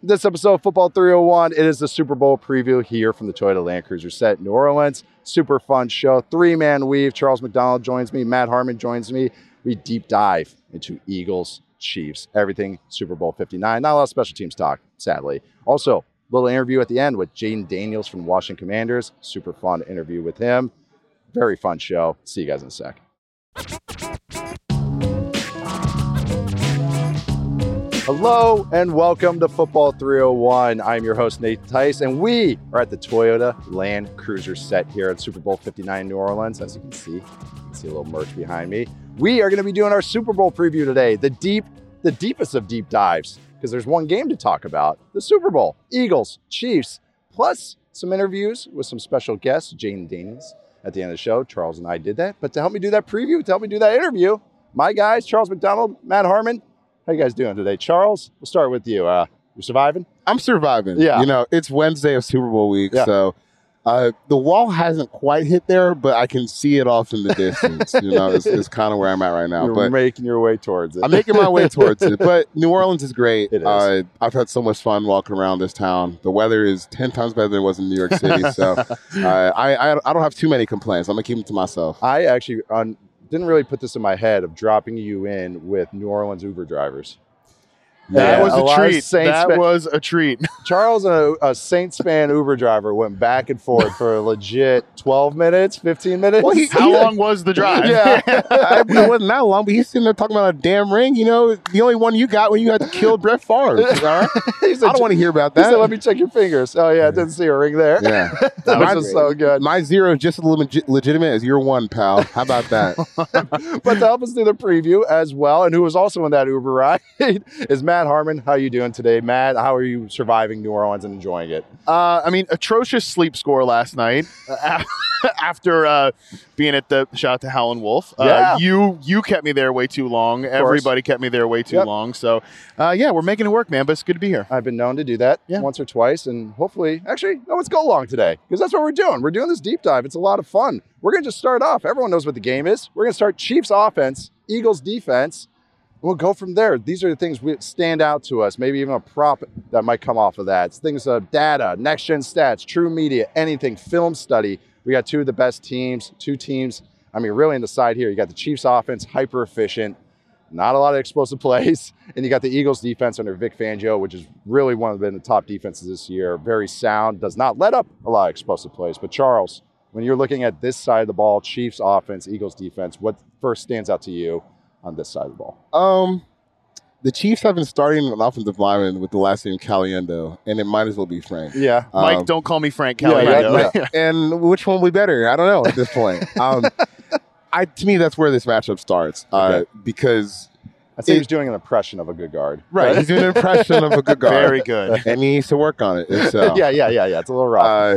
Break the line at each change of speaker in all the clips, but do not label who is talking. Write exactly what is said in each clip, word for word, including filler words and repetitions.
This episode of Football three oh one, it is the Super Bowl preview here from the Toyota Land Cruiser set in New Orleans. Super fun show, three-man weave. Charles McDonald joins me, Matt Harmon joins me. We deep dive into Eagles, Chiefs, everything Super Bowl fifty-nine. Not a lot of special teams talk, sadly. Also, a little interview at the end with Jayden Daniels from the Washington Commanders. Super fun interview with him. Very fun show. See you guys in a sec. Hello and welcome to Football three oh one. I'm your host, Nate Tice, and we are at the Toyota Land Cruiser set here at Super Bowl fifty-nine in New Orleans. As you can see, you can see a little merch behind me. We are going to be doing our Super Bowl preview today, the deep, the deepest of deep dives, because there's one game to talk about, the Super Bowl, Eagles, Chiefs, plus some interviews with some special guests, Jayden Daniels. At the end of the show, Charles and I did that. But to help me do that preview, to help me do that interview, my guys, Charles McDonald, Matt Harmon. How you guys doing today? Charles, we'll start with you. Uh, you surviving?
I'm surviving.
Yeah.
You know, it's Wednesday of Super Bowl week,
yeah.
so uh, the wall hasn't quite hit there, but I can see it off in the distance. you know, it's, it's kind of where I'm at right now.
You're
but
making your way towards it.
I'm making my way towards it. But New Orleans is great.
It is.
Uh, I've had so much fun walking around this town. The weather is ten times better than it was in New York City, so uh, I, I I don't have too many complaints. I'm going to keep them to myself.
I actually on, didn't really put this in my head of dropping you in with New Orleans Uber drivers.
That
Yeah,
was
a
a,
lot of
treat.
Saints
That
fan-
was a treat.
Charles and a, a Saints fan Uber driver went back and forth for a legit twelve minutes, fifteen minutes.
Well, he-
How long was the drive?
Yeah.
I, it wasn't that long, but he's sitting there talking about a damn ring. You know, the only one you got when you had to kill Brett Favre. All right?
He said,
I don't want to hear about
He
that.
said, let me check your fingers. Oh, yeah, I didn't see a ring there.
Yeah.
That
My-
was just so good.
My zero is just as legit, legitimate as your one, pal. How about that?
But to help us do the preview as well, and who was also in that Uber ride, is Matt Harmon. How you doing today, Matt? How are you surviving New Orleans and enjoying it?
Uh, I mean, atrocious sleep score last night uh, after uh, being at the shout out to Howlin' Wolf. Uh,
Yeah.
You you kept me there way too long. Everybody kept me there way too
Yep.
long. So, uh, yeah, we're making it work, man. But it's good to be here.
I've been known to do that
Yeah.
once or twice, and hopefully, actually, no, let's go long today, because that's what we're doing. We're doing this deep dive. It's a lot of fun. We're going to just start off. Everyone knows what the game is. We're going to start Chiefs offense, Eagles defense. We'll go from there. These are the things that stand out to us, maybe even a prop that might come off of that. It's things of data, next-gen stats, true media, anything, film study. We got two of the best teams, two teams. I mean, really in the side here, you got the Chiefs offense, hyper-efficient, not a lot of explosive plays. And you got the Eagles defense under Vic Fangio, which is really one of the top defenses this year. Very sound, does not let up a lot of explosive plays. But Charles, when you're looking at this side of the ball, Chiefs offense, Eagles defense, what first stands out to you on this side of the ball?
Um, the Chiefs have been starting an offensive lineman with the last name Caliendo, and it might as well be Frank.
Yeah.
Mike,
Um,
don't call me Frank
yeah,
Caliendo.
yeah,
And which one will be better? I don't know at this point. Um, I to me, that's where this matchup starts uh,
Okay.
because
I think
it-
he's doing an impression of a good guard.
right, he's doing an impression of a good guard,
Very good.
and he needs to work on it. And so,
yeah, yeah, yeah, yeah. It's a little rough.
Uh,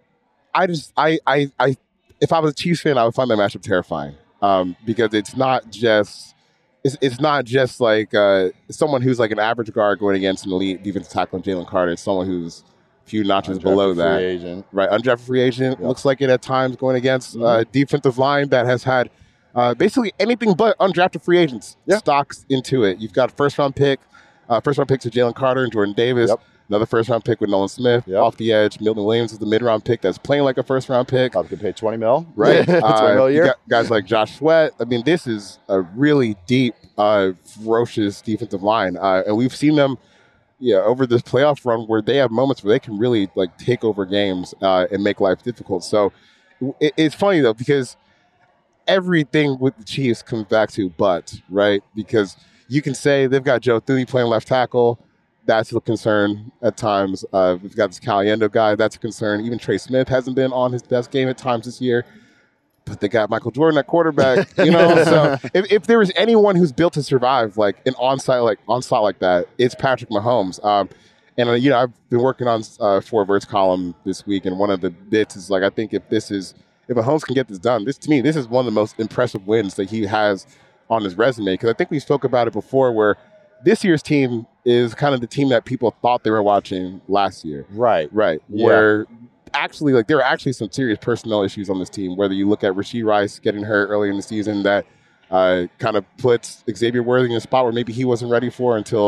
I just, I, I, I, if I was a Chiefs fan, I would find that matchup terrifying um, because it's not just, it's, it's not just like uh, someone who's like an average guard going against an elite defensive tackle, Jalen Carter. It's someone who's a few notches
Undrafted
below
free
that,
agent.
right? Undrafted free agent
Yep.
looks like it at times going against
Mhm.
uh, defensive line that has had uh, basically anything but undrafted free agents
Yeah.
stocks into it. You've got first round pick, uh, first round picks with Jalen Carter and Jordan Davis.
Yep.
Another first round pick with Nolan Smith
Yep.
off the edge. Milton Williams is the mid round pick that's playing like a first round pick.
Probably could pay twenty mil.
Right,
twenty
uh,
mil a
you
year.
got guys like Josh Sweat. I mean, this is a really deep, uh, ferocious defensive line, uh, and we've seen them, yeah, over this playoff run where they have moments where they can really like take over games uh, and make life difficult. So it, it's funny though because everything with the Chiefs comes back to but, right? Because you can say they've got Joe Thuney playing left tackle. That's a concern at times. Uh, we've got this Caliendo guy. That's a concern. Even Trey Smith hasn't been on his best game at times this year. But they got Michael Jordan at quarterback. You know, so if, if there was anyone who's built to survive like an onside like onslaught like that, it's Patrick Mahomes. Um, and uh, you know, I've been working on uh, Four Verts column this week, and one of the bits is like, I think if this is if Mahomes can get this done, this to me, this is one of the most impressive wins that he has on his resume. Because I think we spoke about it before, where this year's team is kind of the team that people thought they were watching last year.
Right.
Right.
Yeah.
Where actually, like, there are actually some serious personnel issues on this team, whether you look at Rashee Rice getting hurt early in the season that uh, kind of puts Xavier Worthy in a spot where maybe he wasn't ready for until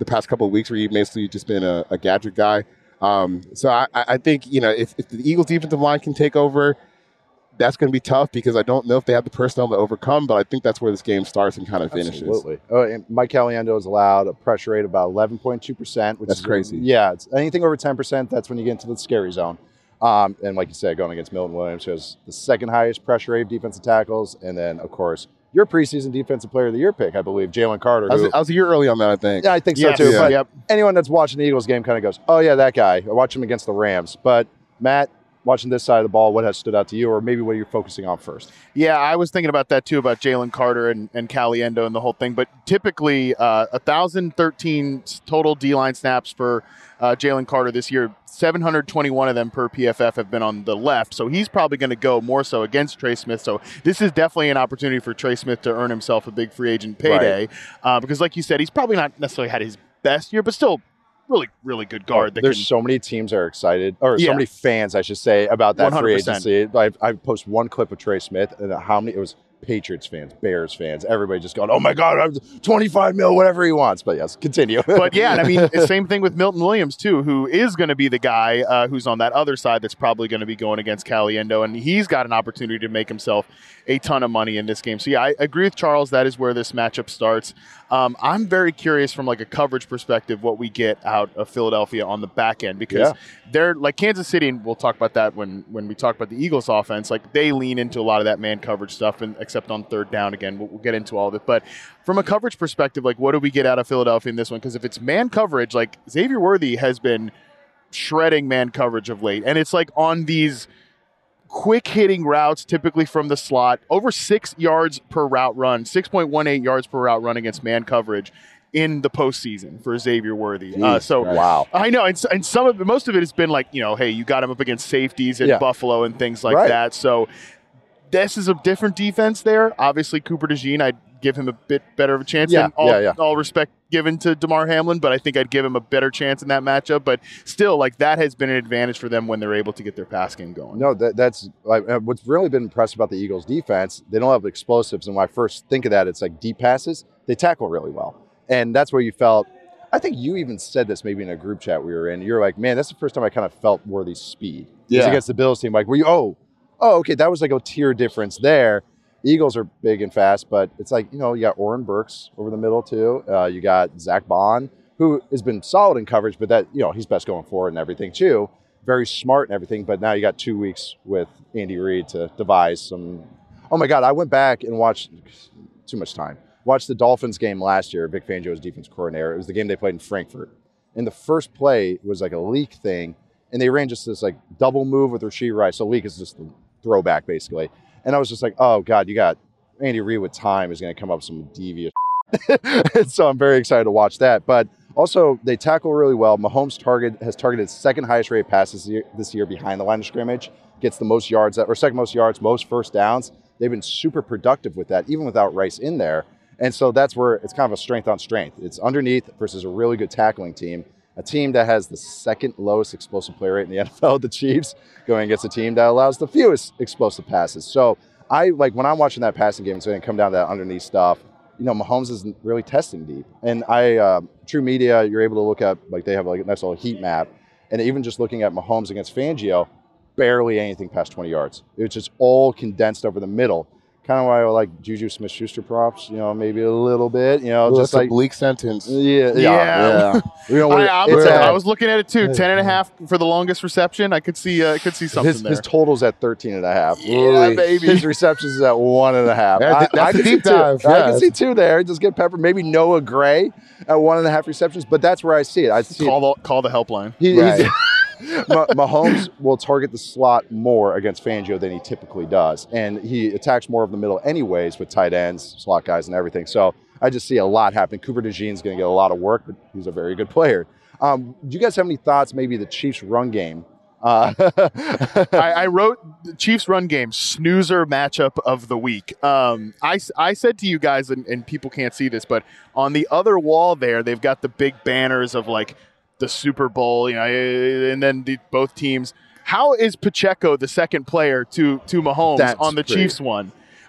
the past couple of weeks where you've basically just been a, a gadget guy. Um, so I, I think, you know, if, if the Eagles defensive line can take over, that's going to be tough because I don't know if they have the personnel to overcome, but I think that's where this game starts and kind of finishes.
Absolutely. Oh, and Mike Caliendo is allowed a pressure rate of about eleven point two percent, which
That's
is
crazy.
Yeah, it's anything over ten percent, that's when you get into the scary zone. Um, and like you said, going against Milton Williams, who has the second highest pressure rate of defensive tackles. And then, of course, your preseason defensive player of the year pick, I believe, Jalen Carter.
I was,
who,
I was a year early on that, I think.
yeah, I think
Yes.
so too.
Yeah.
But
Yep.
anyone that's watching the Eagles game kind of goes, oh, yeah, that guy. I watched him against the Rams. But, Matt, watching this side of the ball, what has stood out to you, or maybe what you're focusing on first?
Yeah, I was thinking about that too, about Jalen Carter and, and Caliendo and the whole thing. But typically, uh, one thousand thirteen total D-line snaps for uh, Jalen Carter this year. seven hundred twenty-one of them per P F F have been on the left. So he's probably going to go more so against Trey Smith. So this is definitely an opportunity for Trey Smith to earn himself a big free agent payday. Right. Uh, because like you said, he's probably not necessarily had his best year, but still really, really good guard.
Oh,
that
there's
can,
so many teams that are excited, or
Yeah.
so many fans, I should say, about that
one hundred percent.
free agency. I, I post one clip of Trey Smith, and how many, it was Patriots fans, Bears fans, everybody just going, oh my God, I'm twenty-five mil, whatever he wants. But yes, continue.
But yeah, and I mean, the same thing with Milton Williams too, who is going to be the guy uh, who's on that other side that's probably going to be going against Caliendo, and he's got an opportunity to make himself a ton of money in this game. So yeah, I agree with Charles. That is where this matchup starts. Um, I'm very curious from like a coverage perspective what we get out of Philadelphia on the back end, because
Yeah.
they're like Kansas City, and we'll talk about that when when we talk about the Eagles offense. Like they lean into a lot of that man coverage stuff, and except on third down again, we'll, we'll get into all of it. But from a coverage perspective, like what do we get out of Philadelphia in this one? Because if it's man coverage, like Xavier Worthy has been shredding man coverage of late, and it's like on these quick hitting routes, typically from the slot, over six yards per route run, six point one eight yards per route run against man coverage in the postseason for Xavier Worthy. Uh, so
wow.
I know, and, and some of most of it has been like, you know, hey, you got him up against safeties at
Yeah.
Buffalo and things like
Right.
that. So this is a different defense there. Obviously, Cooper DeJean, I'd give him a bit better of a chance.
Yeah,
than all,
yeah, yeah.
all respect given to DeMar Hamlin, but I think I'd give him a better chance in that matchup. But still, like that has been an advantage for them when they're able to get their pass game going.
No, that, that's like, uh, what's really been impressive about the Eagles defense. They don't have explosives. And when I first think of that, it's like deep passes. They tackle really well. And that's where you felt, I think you even said this maybe in a group chat we were in. You're like, man, that's the first time I kind of felt Worthy's speed.
Yeah.
It's against the Bills team. Like, were you, oh, oh, okay, that was like a tier difference there. Eagles are big and fast, but it's like, you know, you got Oren Burks over the middle too. Uh, you got Zach Bond, who has been solid in coverage, but that, you know, he's best going forward and everything too. Very smart and everything, but now you got two weeks with Andy Reid to devise some. Oh my God, I went back and watched, too much time, watched the Dolphins game last year, Vic Fangio's defense coordinator. It was the game they played in Frankfurt. And the first play was like a leak thing, and they ran just this like double move with Rashee Rice. So leak is just the throwback basically. And I was just like, oh God, you got Andy Reid with time is going to come up with some devious. So I'm very excited to watch that. But also, they tackle really well. Mahomes target has targeted second highest rate passes this year, this year behind the line of scrimmage. Gets the most yards, or second most yards, most first downs. They've been super productive with that, even without Rice in there. And so that's where it's kind of a strength on strength. It's underneath versus a really good tackling team. A team that has the second lowest explosive play rate in the N F L, the Chiefs, going against a team that allows the fewest explosive passes. So I like when I'm watching that passing game, it's going to come down to that underneath stuff. You know, Mahomes isn't really testing deep. And I, uh, True Media, you're able to look at, like they have like a nice little heat map. And even just looking at Mahomes against Fangio, barely anything past twenty yards. It was just all condensed over the middle. Kind of why I like Juju Smith-Schuster props, you know, maybe a little bit, you know,
Well,
just
that's
like
a bleak sentence.
Yeah, yeah,
Yeah.
yeah. You know,
I, I'm-
it's
I
at-
was looking at it too. Ten and a half for the longest reception. I could see. Uh, could see something
his,
there.
his total's at thirteen and a half.
Yeah, baby.
His receptions is at one and a half.
Yeah,
I,
that's
I
a
can see
deep
two.
dive,
I
yeah.
can see two there. Just get peppered. Maybe Noah Gray at one and a half receptions, but that's where I see it. I see
call
it.
the call the helpline.
He,
Right.
he's, Mah- Mahomes will target the slot more against Fangio than he typically does. And he attacks more of the middle anyways with tight ends, slot guys, and everything. So I just see a lot happening. Cooper DeJean's going to get a lot of work, but he's a very good player. Um, do you guys have any thoughts, maybe the Chiefs' run game? Uh,
I, I wrote the Chiefs run game snoozer matchup of the week. Um, I, I said to you guys, and, and people can't see this, but on the other wall there, they've got the big banners of like the Super Bowl, you know, and then the, both teams. How is Pacheco the second player to to Mahomes
That's
on the
pretty.
Chiefs one?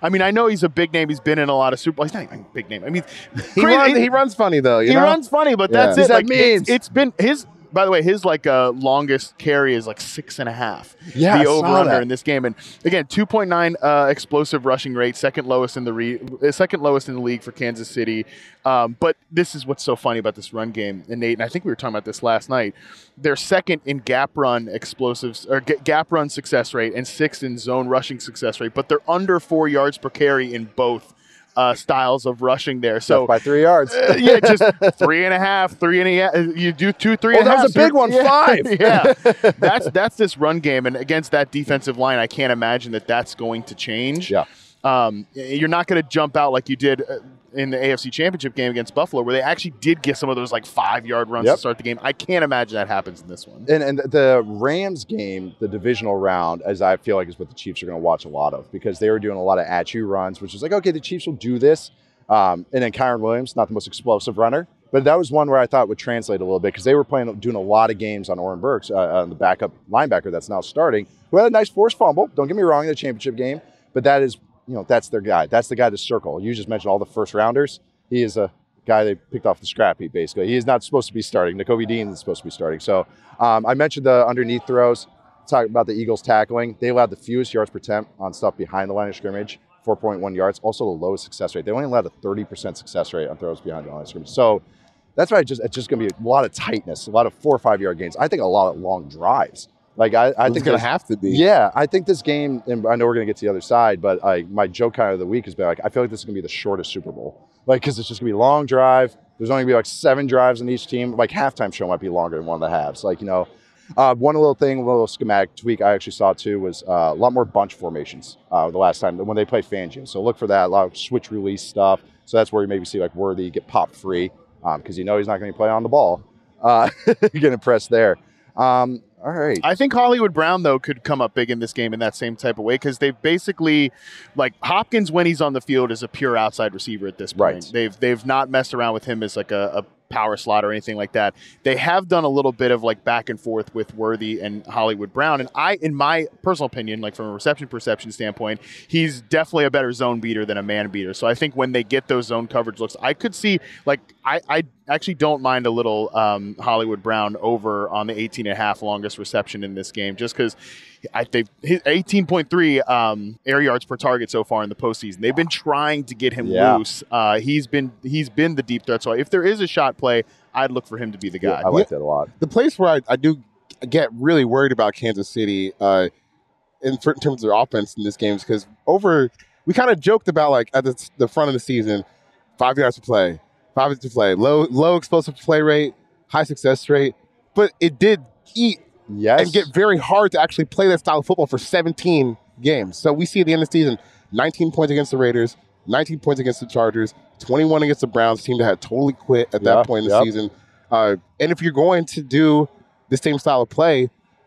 I mean, I know he's a big name. He's been in a lot of Super Bowls. He's not even a big name. I mean,
He,
crazy-
runs, he runs funny, though. You
he
know?
runs funny, but
Yeah.
that's
He's
it.
like
Like, it's,
memes.
it's been his. By the way, his like uh, longest carry is like six and a half.
Yeah, I
the
saw
over under
that.
in this game, and again, two point nine uh, explosive rushing rate, second lowest in the re- uh, second lowest in the league for Kansas City. Um, but this is what's so funny about this run game, and Nate, and I think we were talking about this last night. They're second in gap run explosives or g- gap run success rate, and sixth in zone rushing success rate. But they're under four yards per carry in both uh, styles of rushing there. So
Up by three yards.
uh, yeah, just three and a half, three and a half. You do two, three
Oh,
and a
that
half.
was a big one,
yeah.
five.
yeah, that's that's this run game, and against that defensive line, I can't imagine that that's going to change.
Yeah.
Um, you're not going to jump out like you did uh, in the A F C Championship game against Buffalo, where they actually did get some of those like five yard runs
Yep.
to start the game. I can't imagine that happens in this one.
And, and the Rams game, the divisional round, as I feel like is what the Chiefs are going to watch a lot of because they were doing a lot of at you runs, which is like, okay, the Chiefs will do this. Um, and then Kyron Williams, not the most explosive runner, but that was one where I thought would translate a little bit because they were playing, doing a lot of games on Oren Burks, uh, on the backup linebacker that's now starting, who had a nice forced fumble. Don't get me wrong in the championship game, but that is, you know, that's their guy. That's the guy to circle. You just mentioned all the first rounders. He is a guy they picked off the scrap heap, basically. He is not supposed to be starting. Nakobe Dean is supposed to be starting. So um, I mentioned the underneath throws. Talk about the Eagles tackling. They allowed the fewest yards per attempt on stuff behind the line of scrimmage, four point one yards. Also the lowest success rate. They only allowed a thirty percent success rate on throws behind the line of scrimmage. So that's why it just, it's just going to be a lot of tightness, a lot of four or five yard gains. I think a lot of long drives. Like I, I
It's
think
going to
there's-
have to be.
Yeah, I think this game, and I know we're going to get to the other side, but I, my joke kind of the week has been like, I feel like this is going to be the shortest Super Bowl. Like, because it's just going to be a long drive. There's only going to be like seven drives in each team. Like, halftime show might be longer than one of the halves. Like, you know, uh, one little thing, one little schematic tweak I actually saw too was uh, a lot more bunch formations uh, the last time when they played Fangio. So look for that, a lot of switch release stuff. So that's where you maybe see like Worthy get popped free because um, you know he's not going to play on the ball. Uh, getting pressed there. Um, all right.
I think Hollywood Brown, though, could come up big in this game in that same type of way because they've basically, like, Hopkins, when he's on the field, is a pure outside receiver at this point.
Right.
They've they've not messed around with him as, like, a, a power slot or anything like that. They have done a little bit of, like, back and forth with Worthy and Hollywood Brown. And I, in my personal opinion, like, from a reception perception standpoint, he's definitely a better zone beater than a man beater. So I think when they get those zone coverage looks, I could see, like, I, I actually don't mind a little um, Hollywood Brown over on the eighteen and a half longest reception in this game, just because I think eighteen point three um, air yards per target so far in the postseason. They've been trying to get him
Yeah.
loose. Uh, he's been he's been the deep threat. So if there is a shot play, I'd look for him to be the guy.
I like that a lot.
The place where I, I do get really worried about Kansas City uh, in, in terms of their offense in this game is because over, we kind of joked about like at the, the front of the season, five yards to play, five yards to play, low low explosive play rate, high success rate, but it did eat
Yes.
and get very hard to actually play that style of football for seventeen games. So we see at the end of the season, nineteen points against the Raiders, nineteen points against the Chargers, twenty-one against the Browns, team that had totally quit at that
Yeah,
point in the
yep.
season. Uh, and if you're going to do the same style of play,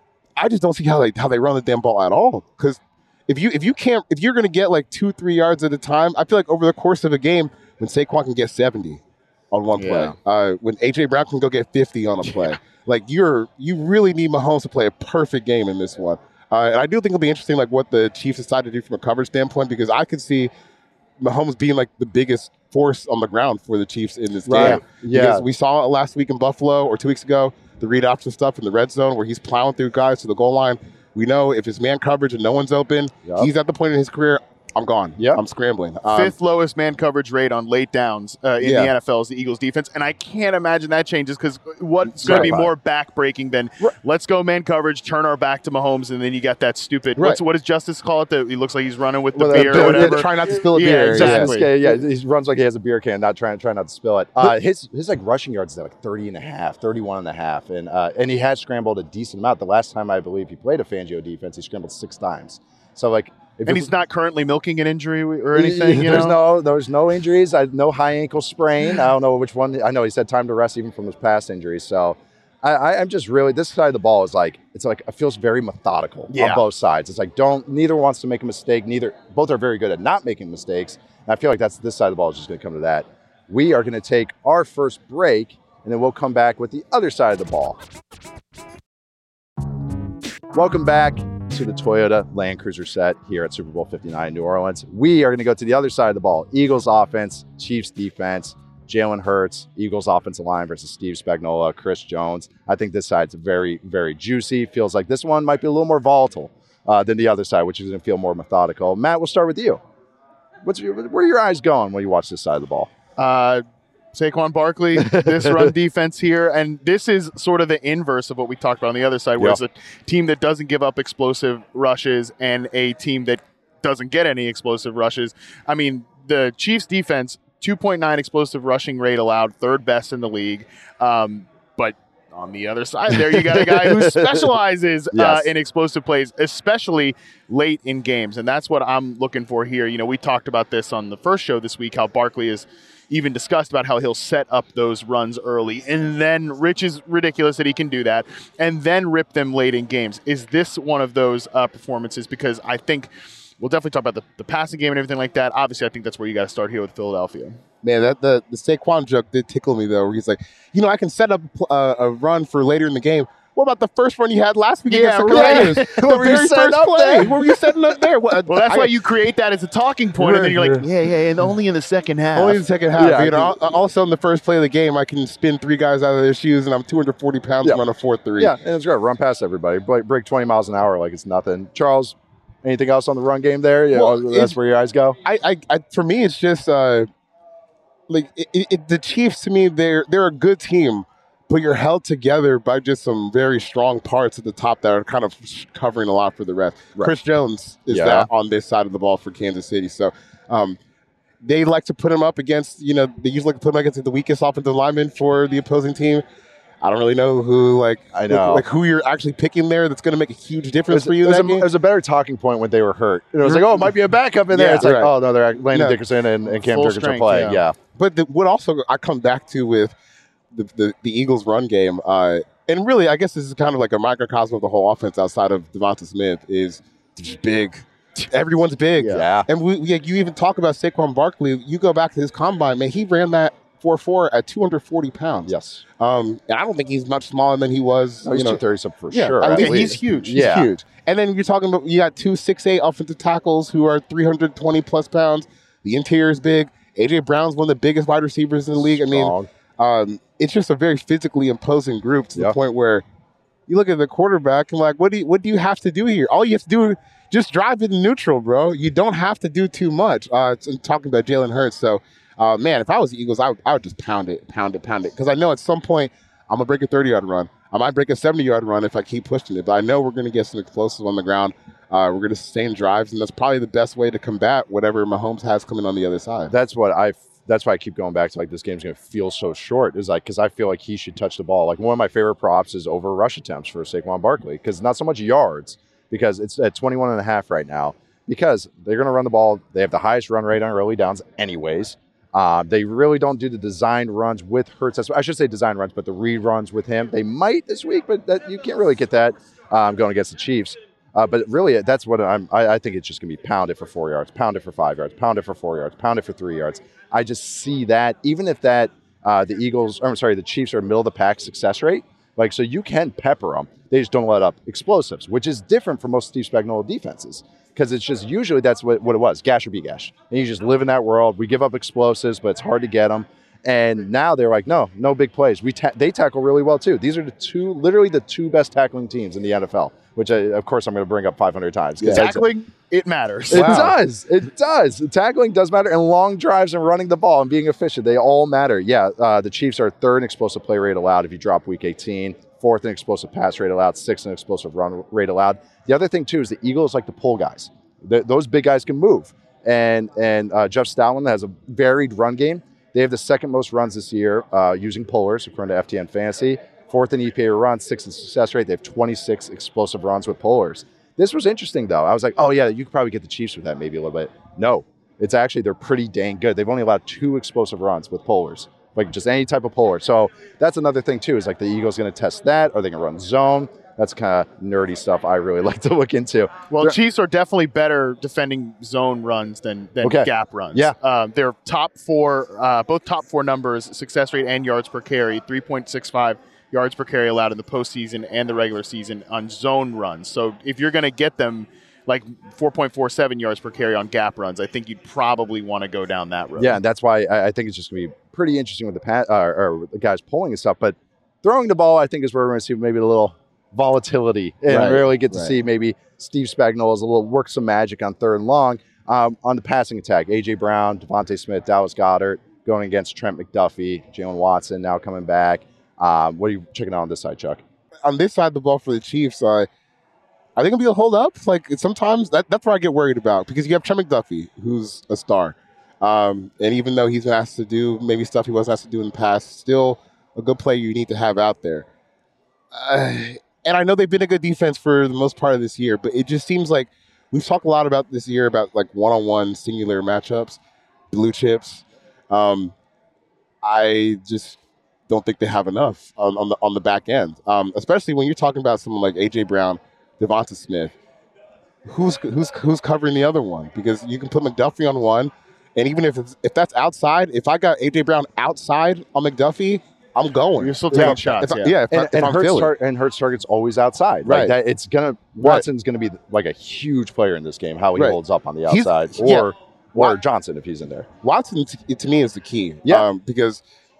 I just don't see how they how they run the damn ball at all. Because if you if you can't if you're going to get like two three yards at a time, I feel like over the course of a game, when Saquon can get seventy on one
Yeah.
play, uh, when A J Brown can go get fifty on a play. Like you're, you really need Mahomes to play a perfect game in this one, uh, and I do think it'll be interesting, like what the Chiefs decide to do from a coverage standpoint, because I could see Mahomes being like the biggest force on the ground for the Chiefs in this
Right.
game.
Yeah.
Because we saw it last week in Buffalo or two weeks ago, the read option stuff in the red zone where he's plowing through guys to the goal line. We know if it's man coverage and no one's open,
Yep.
he's at the point in his career. I'm gone.
Yep.
I'm scrambling. Um,
Fifth lowest man coverage rate on late downs uh, in
Yeah.
the N F L is the Eagles defense. And I can't imagine that changes because what's going to be
Right.
more back-breaking than
Right.
let's go man coverage, turn our back to Mahomes, and then you got that stupid,
Right.
what's, what does Justice call it? That he looks like he's running with the
Well, the
beer
beer-
or whatever.
Try not to spill a
Yeah,
beer.
exactly.
Yeah, yeah, he runs like he has a beer can, not trying, trying not to spill it. Uh, his his like rushing yards are like thirty and a half, thirty-one and a half, and uh, and he has scrambled a decent amount. The last time I believe he played a Fangio defense, he scrambled six times. So like, if
And
you-
he's not currently milking an injury or anything, you
there's
know?
no there's no injuries. I no high ankle sprain. I don't know which one. I know he's had time to rest even from his past injuries. So I, I, I'm just really this side of the ball is like it's like it feels very methodical
Yeah.
on both sides. It's like don't neither wants to make a mistake. Neither both are very good at not making mistakes. And I feel like that's this side of the ball is just going to come to that. We are going to take our first break and then we'll come back with the other side of the ball. Welcome back. to the Toyota Land Cruiser set here at Super Bowl fifty-nine in New Orleans. We are going to go to the other side of the ball. Eagles offense, Chiefs defense, Jalen Hurts, Eagles offensive line versus Steve Spagnuolo, Chris Jones. I think this side's very, very juicy. Feels like this one might be a little more volatile uh, than the other side, which is going to feel more methodical. Matt, we'll start with you. What's your, where are your eyes going when you watch this side of the ball?
Uh, Saquon Barkley, this run defense here, and this is sort of the inverse of what we talked about on the other side, where
Yep.
it's a team that doesn't give up explosive rushes and a team that doesn't get any explosive rushes. I mean, the Chiefs defense, two point nine explosive rushing rate allowed, third best in the league. Um, but on the other side there, you got a guy who specializes
Yes.
uh, in explosive plays, especially late in games. And that's what I'm looking for here. You know, we talked about this on the first show this week, how Barkley is even discussed about how he'll set up those runs early. And then Rich is ridiculous that he can do that and then rip them late in games. Is this one of those uh, performances? Because I think we'll definitely talk about the, the passing game and everything like that. Obviously, I think that's where you got to start here with Philadelphia.
Man, that the, the Saquon joke did tickle me, though, where he's like, you know, I can set up uh, a run for later in the game. What about the first run you had last week
Yeah,
against the
right.
Commanders? The
What were you
very
setting
first
up
play.
there?
What were you setting up there? What,
Well, that's
I-
why you create that as a talking point, and then you're like, yeah, yeah, and only in the second half.
Only in the second half.
Yeah,
you know,
I
al- also in the first play of the game, I can spin three guys out of their shoes, and I'm two hundred forty pounds
Yeah.
and run a four three.
Yeah, and it's great. Run past everybody. Break, break twenty miles an hour like it's nothing. Charles, anything else on the run game there? Yeah,
Well,
that's
it's-
where your eyes go?
I, I, I, for me, it's just uh, like it, it, it- the Chiefs. To me, they're they're a good team, but you're held together by just some very strong parts at the top that are kind of covering a lot for the rest.
Right.
Chris Jones is
Yeah.
that on this side of the ball for Kansas City. So um, they like to put him up against, you know, they usually like to put him against the weakest offensive lineman for the opposing team. I don't really know who, like,
I know.
like who you're actually picking there. That's going to make a huge
It
difference
was,
for you.
it was
in
a,
that game.
it was a better talking point when they were hurt. And it was like, oh, it might be a backup in there.
Yeah,
it's like,
right.
oh, no, they're Landon
No.
Dickerson and, and Cam
Full
Jurgens are
strength,
playing.
yeah.
Yeah.
But the, what also I come back to with the, the, the Eagles' run game, uh, and really, I guess this is kind of like a microcosm of the whole offense outside of Devonta Smith, is just big. Everyone's big.
Yeah. Yeah.
And we, yeah, you even talk about Saquon Barkley. You go back to his combine, man, he ran that four four at two hundred forty pounds.
Yes.
Um, and I don't think he's much smaller than he was.
No, he's
you know,
two thirty something for
yeah,
sure.
I
at
think
he's
least.
huge.
He's
Yeah.
huge. And then you're talking about you got two six eight offensive tackles who are three hundred twenty plus pounds. The interior is big. A J Brown's one of the biggest wide receivers in the league. I mean,
Strong.
um, it's just a very physically imposing group to
Yeah.
the point where you look at the quarterback and like, what do you, what do you have to do here? All you have to do just drive it in neutral, bro. You don't have to do too much. Uh, it's, I'm talking about Jalen Hurts. So, uh, man, if I was the Eagles, I would, I would just pound it, pound it, pound it. Because I know at some point I'm going to break a thirty-yard run. I might break a seventy-yard run if I keep pushing it. But I know we're going to get some explosives on the ground. Uh, we're going to sustain drives, and that's probably the best way to combat whatever Mahomes has coming on the other side.
That's what I. That's why I keep going back to like this game's going to feel so short. Is like because I feel like he should touch the ball. Like one of my favorite props is over rush attempts for Saquon Barkley because not so much yards because it's at twenty-one and a half right now because they're going to run the ball. They have the highest run rate on early downs anyways. Uh, they really don't do the design runs with Hurts. That's- I should say design runs, but the read runs with him. They might this week, but that, you can't really get that um, going against the Chiefs. Uh, but really, that's what I'm. I, I think it's just going to be pound it for four yards, pound it for five yards, pound it for four yards, pound it for three yards. I just see that, even if that uh, the Eagles, or I'm sorry, the Chiefs are middle of the pack success rate. Like, so you can pepper them. They just don't let up explosives, which is different from most Steve Spagnuolo defenses because it's just usually that's what, what it was, gash or be gash. And you just live in that world. We give up explosives, but it's hard to get them. And now they're like, no, no big plays. We ta- they tackle really well too. These are the two, literally the two best tackling teams in the N F L, which I, of course I'm going to bring up five hundred times. 'cause it's-
Tackling, it matters.
It
Wow.
does. It does. Tackling does matter, and long drives and running the ball and being efficient, they all matter. Yeah, uh, the Chiefs are third in explosive play rate allowed if you drop week eighteen, fourth in explosive pass rate allowed, sixth in explosive run rate allowed. The other thing, too, is the Eagles like to pull guys. The, those big guys can move. And, and uh, Jeff Stoutland has a varied run game. They have the second most runs this year uh, using pullers, according to F T N Fantasy. Fourth in E P A runs, sixth in success rate. They have twenty-six explosive runs with pullers. This was interesting, though. I was like, oh, yeah, you could probably get the Chiefs with that maybe a little bit. No, it's actually, they're pretty dang good. They've only allowed two explosive runs with pullers, like just any type of puller. So that's another thing, too, is like the Eagles going to test that. Are they going to run zone? That's kind of nerdy stuff I really like to look into.
Well,
They're-
Chiefs are definitely better defending zone runs than, than
Okay.
gap runs.
Yeah.
Um, they're top four, uh, both top four numbers, success rate and yards per carry, three point six five yards per carry allowed in the postseason and the regular season on zone runs. So if you're going to get them like four point four seven yards per carry on gap runs, I think you'd probably want to go down that road.
Yeah, and that's why I, I think it's just going to be pretty interesting with the pat, uh, or with the guys pulling and stuff. But throwing the ball, I think, is where we're going to see maybe a little volatility and
Right,
really get to
right.
see maybe Steve Spagnuolo's a little work some magic on third and long. Um, on the passing attack, A J Brown, Devontae Smith, Dallas Goddard going against Trent McDuffie, Jalen Watson now coming back. Um, what are you checking out on this side, Chuck?
On this side of the ball for the Chiefs, uh, are they going to be a hold up? Like sometimes that, that's where I get worried about because you have Trent McDuffie, who's a star. Um, and even though he's been asked to do maybe stuff he wasn't asked to do in the past, still a good player you need to have out there. Uh, and I know they've been a good defense for the most part of this year, but it just seems like we've talked a lot about this year about like one-on-one singular matchups, blue chips. Um, I just don't think they have enough on, on the on the back end, um, especially when you're talking about someone like A J Brown, Devonta Smith. Who's who's who's covering the other one? Because you can put McDuffie on one, and even if it's, if that's outside, if I got A J Brown outside on McDuffie, I'm going.
You're still taking
Yeah,
shots,
if I-
yeah.
yeah, if, I,
And,
if
and,
I'm
Hurts
feeling.
tar- and Hurts target's always outside. Like
Right.
that, it's gonna Watson's gonna be like a huge player in this game. How he
Right.
holds up on the
He's-
outside,
yeah.
or or
Wat-
Johnson if he's in there.
Watson, to, to me, is the key.
Yeah.
Um, because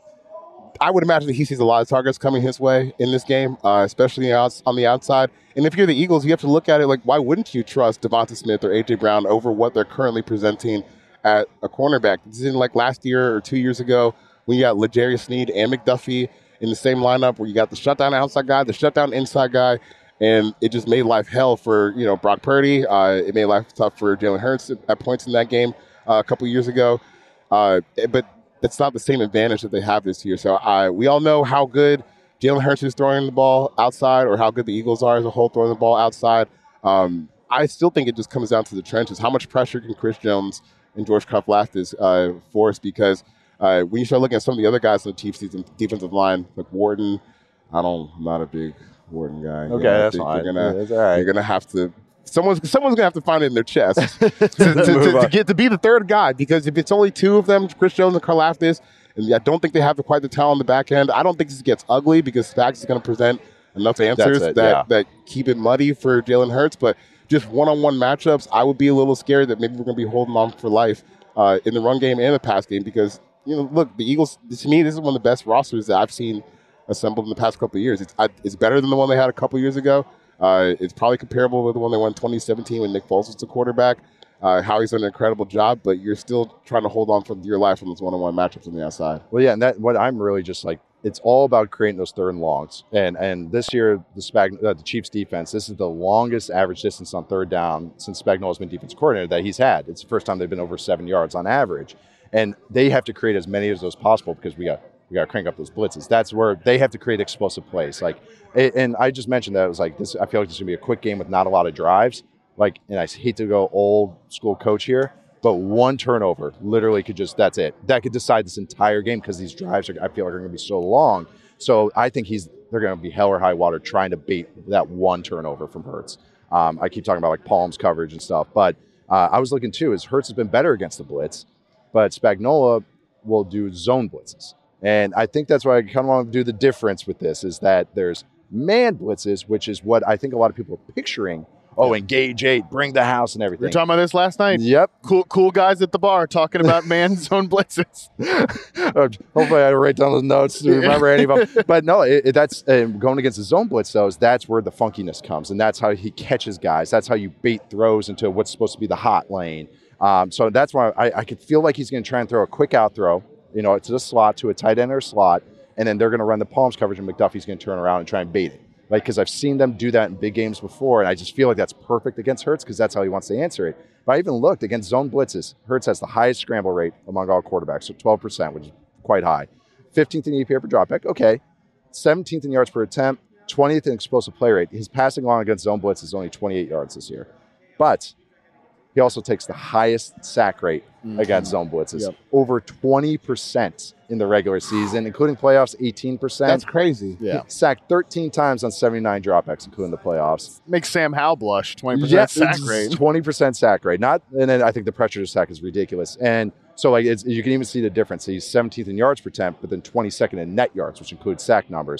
I would imagine that he sees a lot of targets coming his way in this game, uh, especially outs- on the outside. And if you're the Eagles, you have to look at it like, why wouldn't you trust Devonta Smith or A J Brown over what they're currently presenting at a cornerback? This isn't like last year or two years ago when you got L'Jarius Sneed and McDuffie in the same lineup where you got the shutdown outside guy, the shutdown inside guy, and it just made life hell for, you know, Brock Purdy. Uh, it made life tough for Jalen Hurts at, at points in that game uh, a couple years ago. Uh, but that's not the same advantage that they have this year. So uh, we all know how good Jalen Hurts is throwing the ball outside or how good the Eagles are as a whole throwing the ball outside. Um, I still think it just comes down to the trenches. How much pressure can Chris Jones and George Karlaftis uh, force? Because uh, when you start looking at some of the other guys on the Chiefs defensive line, like Wharton, I don't, I'm not a big Wharton guy.
Okay,
You know, I
that's
think
fine.
You're gonna,
Yeah, that's all right.
you're gonna have to. Someone's someone's gonna have to find it in their chest to, to, to,
Move
to
on.
get to be the third guy. Because if it's only two of them, Chris Jones and Karlaftis, and I don't think they have quite the talent on the back end. I don't think this gets ugly because Spags is going to present enough answers
it,
that,
yeah.
that keep it muddy for Jalen Hurts. But just one-on-one matchups, I would be a little scared that maybe we're going to be holding on for life uh, in the run game and the pass game because, you know, look, the Eagles, to me, this is one of the best rosters that I've seen assembled in the past couple of years. It's, I, it's better than the one they had a couple years ago. Uh, it's probably comparable with the one they won in twenty seventeen when Nick Foles was the quarterback. Uh, Howie's done an incredible job, but you're still trying to hold on for dear life on those one-on-one matchups on the outside.
Well, yeah, and that what I'm really just like, it's all about creating those third and longs. And and this year, the Spag, uh, the Chiefs defense, this is the longest average distance on third down since Spagnuolo's been defense coordinator that he's had. It's the first time they've been over seven yards on average, and they have to create as many of those possible because we got we got to crank up those blitzes. That's where they have to create explosive plays. Like, and I just mentioned that it was like this. I feel like this is gonna be a quick game with not a lot of drives. Like, and I hate to go old school coach here, but one turnover literally could just, that's it. That could decide this entire game because these drives are, I feel like, are going to be so long. So I think he's, they're going to be hell or high water trying to bait that one turnover from Hurts. Um, I keep talking about like Palms coverage and stuff, but uh, I was looking too, is Hurts has been better against the blitz, but Spagnuolo will do zone blitzes. And I think that's why I kind of want to do the difference with this is that there's man blitzes, which is what I think a lot of people are picturing. Oh, engage eight, bring the house and
We
everything.
were talking about this last night.
Yep.
Cool, cool guys at the bar talking about man zone blitzes.
Hopefully I write down those notes to remember any of them. But no, it, it, that's uh, going against the zone blitz, though, is that's where the funkiness comes. And that's how he catches guys. That's how you bait throws into what's supposed to be the hot lane. Um, so that's why I, I could feel like he's going to try and throw a quick out throw, you know, to the slot, to a tight end or slot, and then they're going to run the palms coverage, and McDuffie's going to turn around and try and bait it. Like, because I've seen them do that in big games before, and I just feel like that's perfect against Hurts because that's how he wants to answer it. But I even looked against zone blitzes. Hurts has the highest scramble rate among all quarterbacks, so twelve percent, which is quite high. fifteenth in E P A per dropback, okay. seventeenth in yards per attempt, twentieth in explosive play rate. His passing along against zone blitz is only twenty-eight yards this year. But he also takes the highest sack rate mm-hmm. against zone blitzes,
Yep.
over twenty percent in the regular season, including playoffs, eighteen percent.
That's crazy.
Yeah.
Sacked thirteen times on seventy-nine dropbacks, including the playoffs.
Makes Sam Howell blush, twenty percent sack rate.
twenty percent sack rate. Not, and then I think the pressure to sack is ridiculous. And so like it's, you can even see the difference. He's seventeenth in yards per attempt, but then twenty-second in net yards, which includes sack numbers.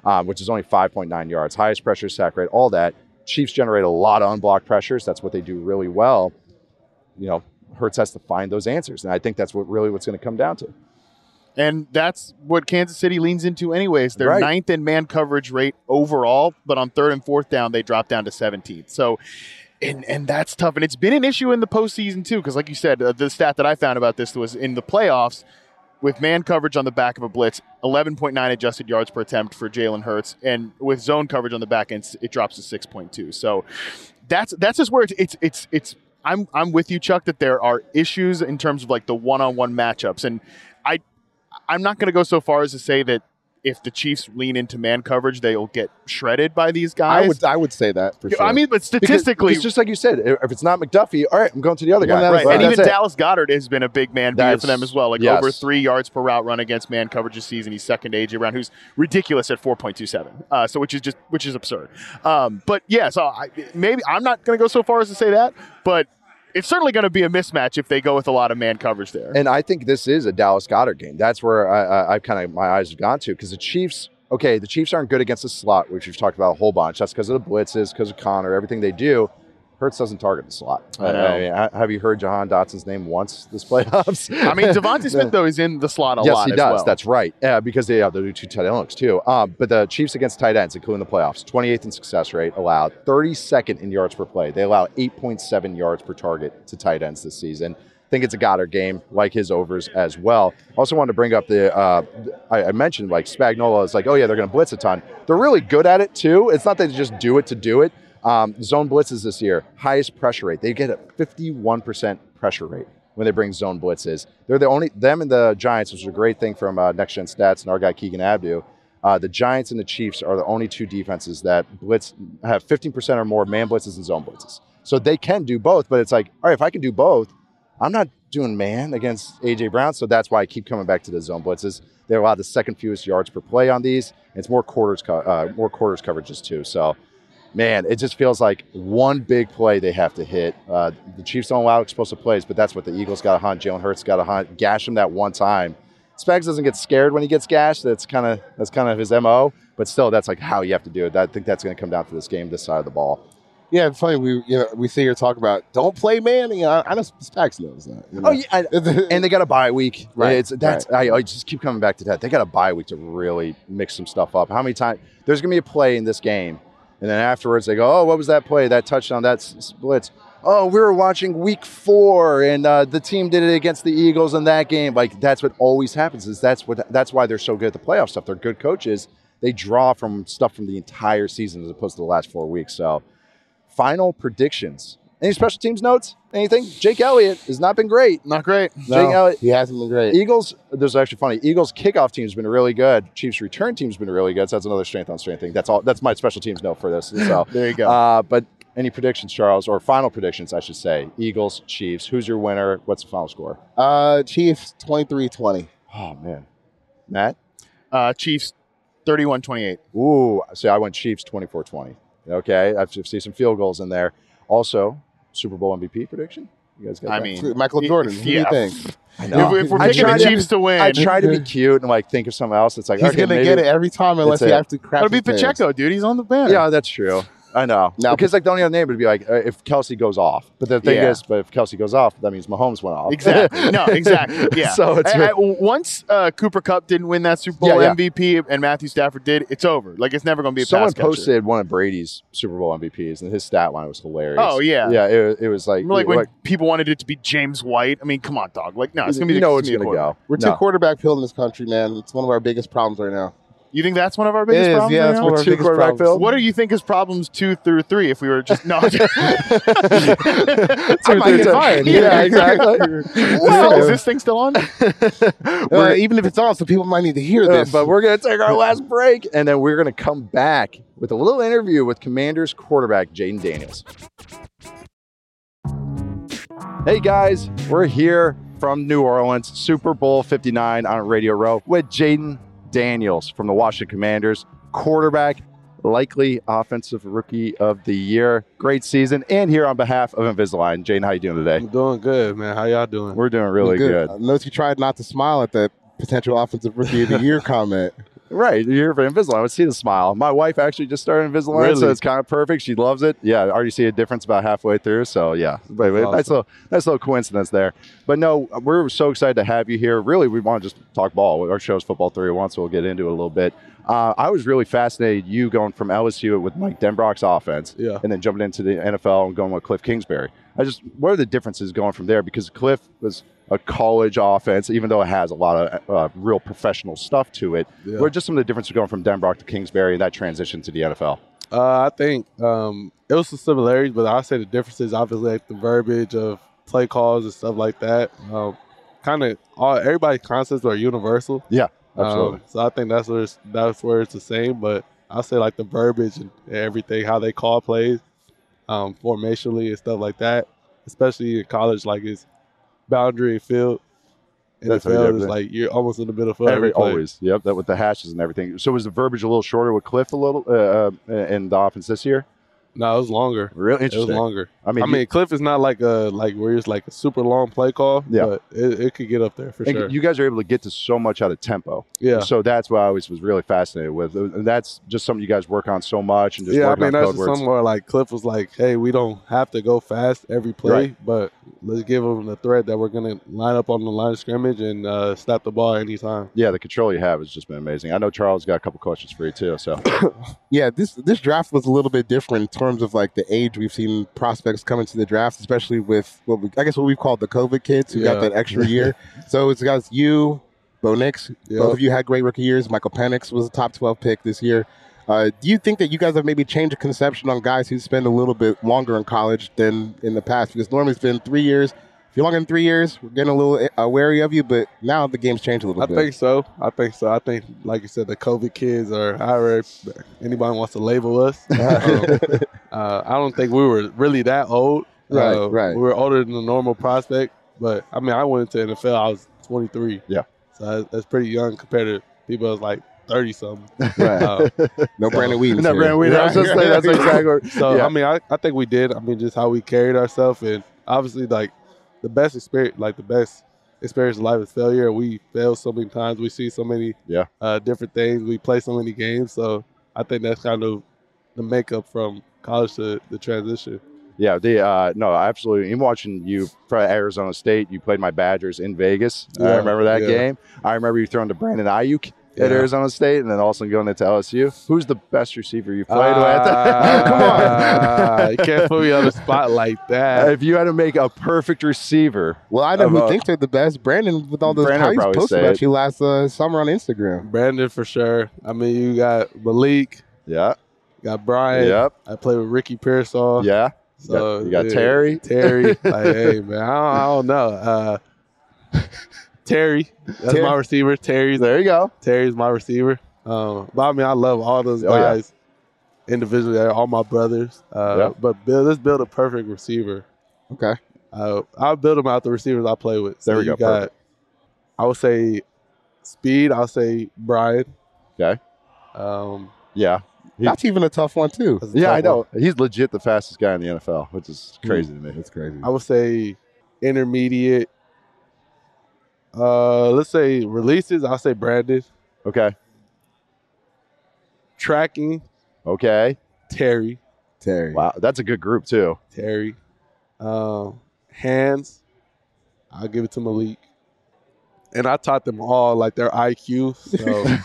um, which is only five point nine yards. Highest pressure, sack rate, all that. Chiefs generate a lot of unblocked pressures. That's what they do really well. You know, Hurts has to find those answers, and I think that's what really what's going to come down to.
And that's what Kansas City leans into anyways. They're
Right.
ninth in man coverage rate overall, but on third and fourth down, they drop down to seventeenth. So, and and that's tough. And it's been an issue in the postseason too, because like you said, uh, the stat that I found about this was in the playoffs, with man coverage on the back of a blitz, eleven point nine adjusted yards per attempt for Jalen Hurts, and with zone coverage on the back end, it drops to six point two. So that's that's just where it's it's it's, it's I'm I'm with you, Chuck, that there are issues in terms of like the one-on-one matchups, and I I'm not going to go so far as to say that if the Chiefs lean into man coverage, they'll get shredded by these guys.
I would I would say that for sure.
I mean, but statistically,
because, because just like you said, if it's not McDuffie, all right, I'm going to the other guy.
Well,
right.
Right.
And
That's
even
it.
Dallas Goedert has been a big man beater for them as well. Like
yes.
over three yards per route run against man coverage this season. He's second to A J Brown, who's ridiculous at four point two seven. Uh, so which is just which is absurd. Um, but yeah, so I, maybe I'm not going to go so far as to say that, but it's certainly going to be a mismatch if they go with a lot of man coverage there.
And I think this is a Dallas Goedert game. That's where I, I, I kind of my eyes have gone to, because the Chiefs. Okay, the Chiefs aren't good against the slot, which we've talked about a whole bunch. That's because of the blitzes, because of Connor, everything they do. Hurts doesn't target the slot.
I know.
I mean, ha- have you heard Jahan Dotson's name once this playoffs?
I mean, Devontae Smith, though, is in the slot a
yes,
lot
he
as
does.
well.
That's right. Yeah, because they have the two tight end looks, too. Um, but the Chiefs against tight ends, including the playoffs, twenty-eighth in success rate allowed, thirty-second in yards per play. They allow eight point seven yards per target to tight ends this season. I think it's a Goddard game, like his overs as well. Also wanted to bring up the, uh, I, I mentioned like Spagnuolo is like, oh yeah, they're going to blitz a ton. They're really good at it too. It's not that they just do it to do it. Um, zone blitzes this year, highest pressure rate. They get a fifty-one percent pressure rate when they bring zone blitzes. They're the only, them and the Giants, which is a great thing from uh, Next Gen Stats and our guy Keegan Abdu. Uh, the Giants and the Chiefs are the only two defenses that blitz have fifteen percent or more man blitzes and zone blitzes. So they can do both, but it's like, all right, if I can do both, I'm not doing man against A J Brown, so that's why I keep coming back to the zone blitzes. They allow the second fewest yards per play on these. And it's more quarters, co- uh, more quarters coverages too. So, man, it just feels like one big play they have to hit. Uh, the Chiefs don't allow explosive plays, but that's what the Eagles got to hunt. Jalen Hurts got to hunt, gash him that one time. Spags doesn't get scared when he gets gashed. That's kind of that's kind of his M O. But still, that's like how you have to do it. I think that's going to come down to this game, this side of the ball.
Yeah, it's funny. We you know we sit here talk about don't play man. You know, I, I know Spags knows that. You know?
Oh yeah, I- and they got a bye week.
Right,
It's that's I, I just keep coming back to that. They got a bye week to really mix some stuff up. How many times there's gonna be a play in this game, and then afterwards they go, oh, what was that play? That touchdown? That blitz? Oh, we were watching week four, and uh, the team did it against the Eagles in that game. Like that's what always happens. Is that's what that's why they're so good at the playoff stuff. They're good coaches. They draw from stuff from the entire season as opposed to the last four weeks. So. Final predictions. Any special teams notes? Anything? Jake Elliott has not been great.
Not great.
No,
Jake Elliott.
he hasn't been great.
Eagles, there's actually funny. Eagles kickoff team's been really good. Chiefs return team's been really good. So that's another strength on strength thing. That's all. That's my special teams note for this. So
There you go.
Uh, but any predictions, Charles, or final predictions, I should say. Eagles, Chiefs. Who's your winner? What's the final score?
Uh, Chiefs twenty-three twenty.
Oh man, Matt.
Uh, Chiefs thirty-one twenty-eight.
Ooh, see, I went Chiefs twenty-four twenty. Okay, I see some field goals in there. Also, Super Bowl M V P prediction. You guys got
I
that?
mean,
Michael Jordan. Who do you
yeah.
think?
I know.
If, if we're
I
picking
tried
the
to-
Chiefs to win,
I try to be cute and like think of something else. It's like
He's
okay,
gonna
maybe-
get it every time unless
That's
he
it.
has to crap.
it'll be
his pants.
Pacheco, dude. He's on the banner.
Yeah, that's true. I know.
Now-
because like the only other name would be like uh, if Kelsey goes off. But the thing
Yeah.
is, but if Kelsey goes off, that means Mahomes went off.
Exactly. No, exactly. Yeah.
So it's
I- I- once uh, Cooper Kupp didn't win that Super Bowl
Yeah, yeah.
M V P and Matthew Stafford did, it's over. Like it's never going to be a
someone
pass catcher.
posted one of Brady's Super Bowl M V Ps, and his stat line was hilarious.
Oh, yeah.
yeah. It, it was like
Remember, like when people wanted it to be James White. I mean, come on, dog. Like, no, it's gonna be.
you
the,
know
it's
it's
gonna
gonna
be the
go.
We're
No.
too quarterback pill in this country, man. It's one of our biggest problems right now.
You think that's one of our biggest
It is,
problems?
yeah,
right
it's
now?
one of our
Two
biggest
quarterback
problems.
Phil?
What do you think is problems two through three? If we were just no,
I might get fired.
Yeah, exactly.
well, is this thing still on?
Uh, even if it's on, so people might need to hear
Uh,
this.
but we're going to take our last break, and then we're going to come back with a little interview with Commanders quarterback Jaden Daniels. Hey guys, we're here from New Orleans, Super Bowl fifty-nine on Radio Row with Jaden Daniels from the Washington Commanders, quarterback, likely offensive rookie of the year. Great season, and here on behalf of Invisalign. Jaden, how you doing today?
I'm doing good, man. How y'all doing?
We're doing really good.
I noticed you tried not to smile at that potential offensive rookie of the year comment.
Right, you're here for Invisalign. I see the smile. My wife actually just started Invisalign,
Really?
so it's kind of perfect. She loves it. Yeah, I already see a difference about halfway through. So yeah, but, but
Awesome.
nice little nice little coincidence there. But no, we're so excited to have you here. Really, we want to just talk ball. Our show's Football three oh one, so we'll get into it a little bit. Uh, I was really fascinated you going from L S U with Mike Denbrock's offense,
Yeah.
and then jumping into the N F L and going with Cliff Kingsbury. I just, what are the differences going from there? Because Cliff was a college offense, even though it has a lot of uh, real professional stuff to it.
Yeah.
What are just some of the differences going from Denbrock to Kingsbury and that transition to the N F L?
Uh, I think um, it was some similarities, but I say the difference is obviously like the verbiage of play calls and stuff like that. Um, kind of all everybody's concepts are universal.
Yeah, absolutely.
Um, so I think that's where it's, that's where it's the same. But I'll say like the verbiage and everything, how they call plays, um, formationally and stuff like that. Especially in college, like it's boundary and field. In the
Definitely,
field is
definitely.
like you're almost in the middle of every,
Every,
play.
always, yep. That with the hashes and everything. So was the verbiage a little shorter with Cliff a little uh, uh, in the offense this year?
No, it was longer.
Real
It was
interesting.
longer.
I mean,
I mean, Cliff is not like a like where it's like a super long play call,
Yeah.
but it, it could get up there for
and
sure.
you guys are able to get to so much out of tempo.
yeah,
So that's what I always was really fascinated with, and that's just something you guys work on so much and just
yeah. I
working
mean,
on
that's
code
just
words.
something where like Cliff was like, "Hey, we don't have to go fast every play,
Right.
but let's give them the threat that we're gonna line up on the line of scrimmage and uh, snap the ball anytime."
Yeah, the control you have has just been amazing. I know Charles got a couple questions for you too. So
Yeah, this this draft was a little bit different in terms of like the age we've seen prospects come into the draft, especially with what we, I guess what we've called the COVID kids who got
Yeah.
that extra year. So it's guys you, Bo Nix,
Yeah.
both of you had great rookie years. Michael Penix was a top twelve pick this year. Uh, do you think that you guys have maybe changed the conception on guys who spend a little bit longer in college than in the past? Because normally it's been three years. If you're longer than three years, we're getting a little uh, wary of you, but now the game's changed a little
I
bit.
think so. I think so. I think, like you said, the COVID kids or however anybody wants to label us. um, uh, I don't think we were really that old.
Right,
Uh,
right.
We were older than the normal prospect, but I mean, I went into N F L. I was twenty-three.
Yeah.
so that's, that's pretty young compared to people that's like thirty something.
Right.
Uh,
No Brandon Whedon.
no,
here.
Brandon Whedon. I was just saying that's exactly. What,
so
yeah.
I mean, I, I think we did. I mean, just how we carried ourselves, and obviously, like the best experience, like the best experience in life is failure. We fail so many times. We see so many
Yeah.
uh, different things. We play so many games. So I think that's kind of the makeup from college to the transition.
Yeah, the uh, no, absolutely. Even watching you from Arizona State, you played my Badgers in Vegas. I
Yeah,
remember that
yeah.
game. I remember you throwing to Brandon Ayuk at
Yeah.
Arizona State, and then also going into L S U. Who's the best receiver you played
Ah,
with? Come on.
you can't put me on the spot like that.
If you had to make a perfect receiver,
Well, I know who
About-
thinks they're the best. Brandon, with all those
Brandon would
how he's
probably
posted
say
about
it.
you last uh, summer on Instagram.
Brandon for sure. I mean, you got Malik,
yeah,
got Brian.
yep,
I played with Ricky Pearsall.
yeah.
So
you got
yeah,
Terry.
Terry, like, hey man, I don't, I don't know. Uh, Terry, that's
Terry.
my receiver. Terry's
There you go.
Terry's my receiver. Um, but I mean, I love all those
Oh, yeah.
guys individually. They're all my brothers. Uh,
Yeah.
But build, let's build a perfect receiver.
Okay.
Uh, I'll build them out the receivers I play with. So
There we
you
go,
Got,
perfect.
I would say speed. I'll say Brian.
Okay.
Um,
Yeah, He-
That's even a tough one, too.
that's a
yeah. I
tough
know. He's legit the fastest guy in the N F L, which is crazy to me.
That's crazy.
one. I would say intermediate. Uh, let's say releases. I'll say Brandon.
Okay.
Tracking.
Okay.
Terry.
Terry.
Wow, that's a good group too.
Terry. Um, hands. I'll give it to Malik. And I taught them all like their I Q, so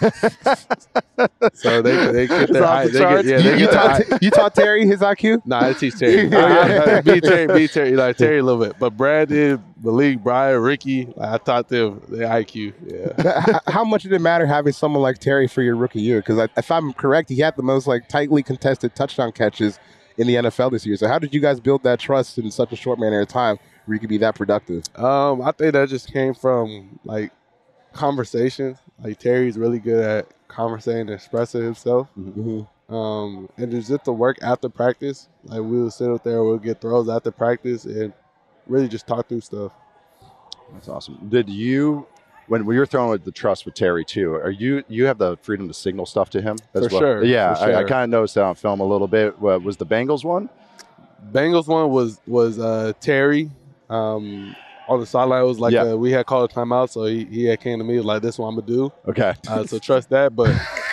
so they they get
It's
their
off
I,
the
they
charts.
get, yeah
you,
they
you,
get their I,
taught, you taught Terry his I Q?
Nah, I teach Terry.
Yeah.
I, I, be Terry, be Terry, like Terry a little bit. But Brandon, Malik, Brian, Ricky, like, I taught them their I Q. Yeah.
H- How much did it matter having someone like Terry for your rookie year? Because if I'm correct, he had the most like tightly contested touchdown catches in the N F L this year. So how did you guys build that trust in such a short manner of time where you could be that productive?
Um, I think that just came from like conversations. Like Terry's really good at conversating and expressing himself.
Mm-hmm.
Um, and it's just the work after practice. Like we would sit up there, we'll get throws after practice, and really just talk through stuff.
That's awesome. Did you, when we were throwing with the trust with Terry too, are you you have the freedom to signal stuff to him? as
For
well?
sure,
Yeah,
for
I, I
sure.
kind of noticed that on film a little bit. What, was the Bengals one?
Bengals one was was uh, Terry. Um, on the sideline, it was like
Yeah.
uh we had called a timeout, so he, he had came to me like, "This is what I'm gonna do."
Okay.
Uh, so trust that. But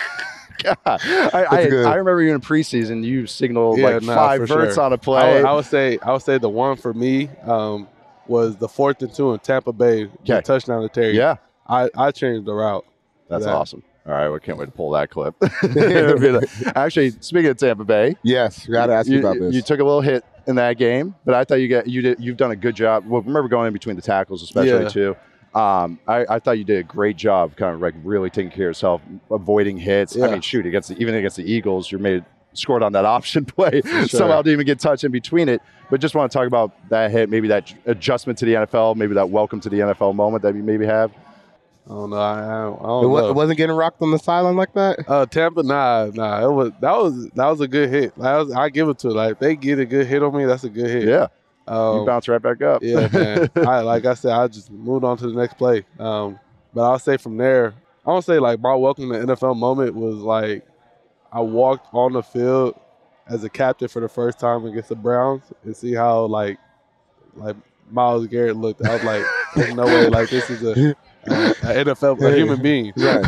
God. I, I,
good.
I remember you in preseason. You signaled
Yeah,
like
nah,
five
for
verts
sure.
on a
I
play.
would, I would say I would say the one for me um, was the fourth and two in Tampa Bay, the
Okay.
touchdown to Terry.
yeah,
I, I changed the route.
that's
that.
awesome. All right, we can't wait to pull that clip. Actually, speaking of Tampa Bay,
Yes, we got to ask you, about this.
You took a little hit in that game, but I thought you got you did. You've done a good job. Well, remember going in between the tackles, especially
Yeah.
too. Um, I, I thought you did a great job, kind of like really taking care of yourself, avoiding hits. I
Yeah.
mean, shoot, against the, even against the Eagles, you made scored on that option play.
sure.
Somehow didn't even get touched in between it. But just want to talk about that hit, maybe that adjustment to the N F L, maybe that welcome to the N F L moment that you maybe have.
I don't know. I, I don't, I
it,
don't
wa-
know.
it wasn't getting rocked on the sideline like that.
Uh, Tampa, nah, nah. It was that was that was a good hit. That was, I give it to it. Like if they get a good hit on me, that's a good hit.
Yeah,
Um,
you bounce right back up.
Yeah, man. I like I said, I just moved on to the next play. Um, but I'll say from there, I don't say like my welcome to N F L moment was like I walked on the field as a captain for the first time against the Browns and see how like like Myles Garrett looked. I was like, there's no way like this is a, a, a N F L a human being.
Right.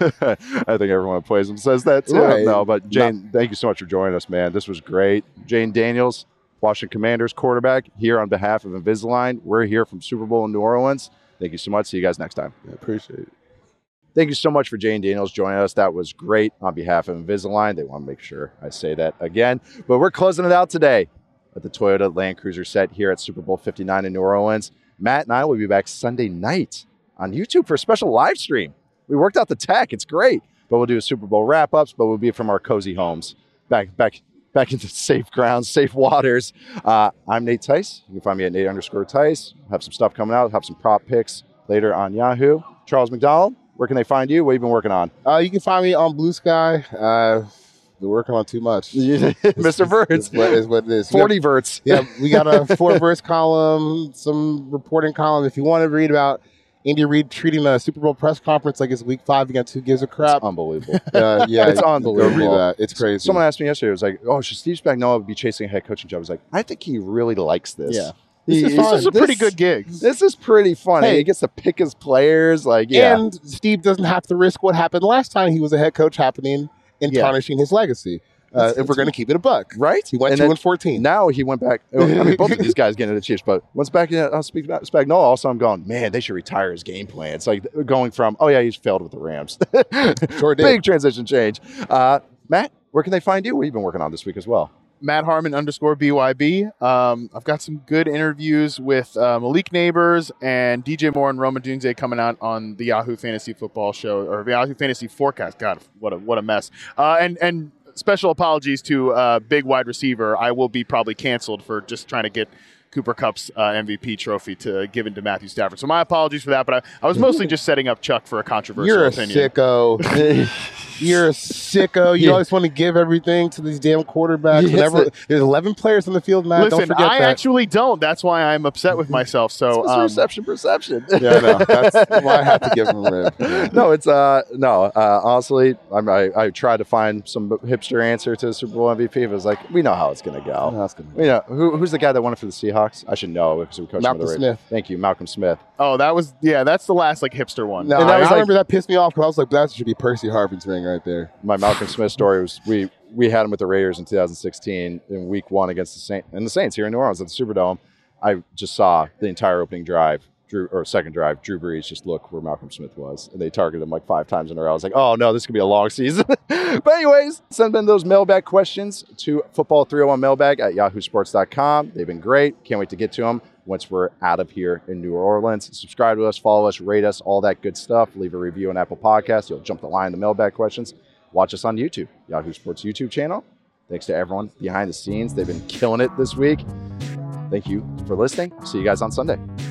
I think everyone that plays him says that too.
Right.
No, but Jane, thank you so much for joining us, man. This was great. Jane Daniels, Washington Commanders quarterback, here on behalf of Invisalign. We're here from Super Bowl in New Orleans. Thank you so much. See you guys next time.
I appreciate it.
Thank you so much for Jane Daniels joining us. That was great on behalf of Invisalign. They want to make sure I say that again. But we're closing it out today at the Toyota Land Cruiser set here at Super Bowl fifty-nine in New Orleans. Matt and I will be back Sunday night on YouTube for a special live stream. We worked out the tech. It's great. But we'll do a Super Bowl wrap-ups, but we'll be from our cozy homes. Back back, back into safe grounds, safe waters. Uh, I'm Nate Tice. You can find me at Nate underscore Tice. Have some stuff coming out. Have some prop picks later on Yahoo. Charles McDonald, where can they find you? What have you been working on?
Uh, you can find me on Blue Sky. Uh, been working on too much.
Mister Verts.
Is what, is what it is.
forty verts.
Yeah, we got a four verse column, some reporting column. If you want to read about Andy Reid treating a Super Bowl press conference like it's week five against Who Gives a Crap.
It's unbelievable.
Uh, yeah,
It's
go
unbelievable.
read that. It's crazy.
Someone asked me yesterday, it was like, oh, should Steve Spagnuolo be chasing a head coaching job? I was like, I think he really likes this.
Yeah.
He-
This is
he's-
fun.
This is a pretty
this-
good gig.
This is pretty fun.
Hey.
He gets to pick his players. Like, yeah.
And Steve doesn't have to risk what happened last time he was a head coach happening and
Yeah.
tarnishing his legacy. Uh,
It's-
if we're going to keep it a buck.
right?
He went
And
two
then
and fourteen.
Now he went back. I mean, both of these guys getting into the Chiefs, but once back in, I'll speak about Spagnuolo. Also, I'm going, man, they should retire his game plan. It's like going from, oh, yeah, he's failed with the Rams.
Sure did.
Big transition change. Uh, Matt, where can they find you? What have you been working on this week as well?
Matt Harmon underscore B Y B. Um, I've got some good interviews with uh, Malik Neighbors and D J Moore and Roma Dunze coming out on the Yahoo Fantasy Football Show or Yahoo Fantasy Forecast. God, what a what a mess. Uh, and and special apologies to uh, big wide receiver. I will be probably canceled for just trying to get Cooper Kupp's uh, M V P trophy to given to Matthew Stafford. So my apologies for that, but I, I was mostly just setting up Chuck for a controversial
You're a
opinion.
sicko. You're a sicko. You
Yeah.
always want to give everything to these damn quarterbacks.
Yes,
Whenever,
it-
there's eleven players on the field, Matt.
Listen,
Don't forget
I
that.
actually don't. That's why I'm upset with myself. So
It's
um,
reception perception.
yeah, I know. That's why I have to give him rib. Yeah.
No, it's uh no. Uh, honestly, I'm, I I tried to find some hipster answer to the Super Bowl M V P. But it was like, we know how it's gonna go.
That's good.
We know who, who's the guy that won it for the Seahawks. I should know because we coached him
Malcolm
with the
Smith.
Raiders. Thank you, Malcolm Smith.
oh, that was yeah. That's the last like hipster one.
No,
And that
I,
was
I
like-
remember that pissed me off because I was like, that should be Percy Harvin's ring right there.
My Malcolm Smith story was we we had him with the Raiders in two thousand sixteen in Week One against the Saints and the Saints here in New Orleans at the Superdome. I just saw the entire opening drive. Drew, or second drive, Drew Brees just look where Malcolm Smith was, and they targeted him like five times in a row. I was like, oh no, this could be a long season. But anyways, send in those mailbag questions to football three oh one mailbag at yahoo sports dot com. They've been great. Can't wait to get to them once we're out of here in New Orleans. Subscribe to us, follow us, rate us, all that good stuff. Leave a review on Apple Podcasts. You'll jump the line in the mailbag questions. Watch us on YouTube, Yahoo Sports YouTube channel. Thanks to everyone behind the scenes. They've been killing it this week. Thank you for listening. See you guys on Sunday.